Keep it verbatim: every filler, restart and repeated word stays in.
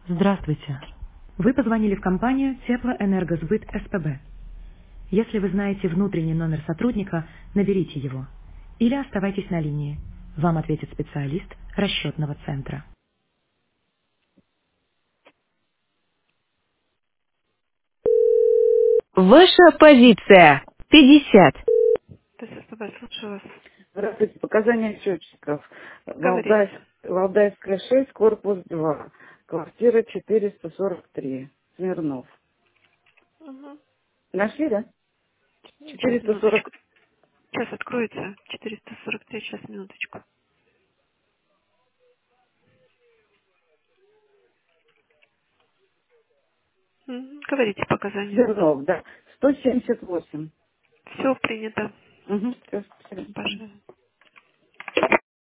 Здравствуйте. Вы позвонили в компанию Теплоэнергосбыт СПБ. Если вы знаете внутренний номер сотрудника, наберите его. Или оставайтесь на линии. Вам ответит специалист расчетного центра. Ваша позиция. пятьдесят. То есть СПБ, слушаю вас. Здравствуйте. Показания счетчиков. Говорите. Валдай- Валдайская шесть, корпус два. Квартира четыреста сорок три. Смирнов. Угу. Нашли, да? Сейчас, четыреста сорок. минуточку. Сейчас откроется. четыреста сорок три, сейчас, минуточку. Мгм. Говорите показания. Смирнов, да. сто семьдесят восемь. Все принято. Угу. Все, спасибо. Пожалуйста.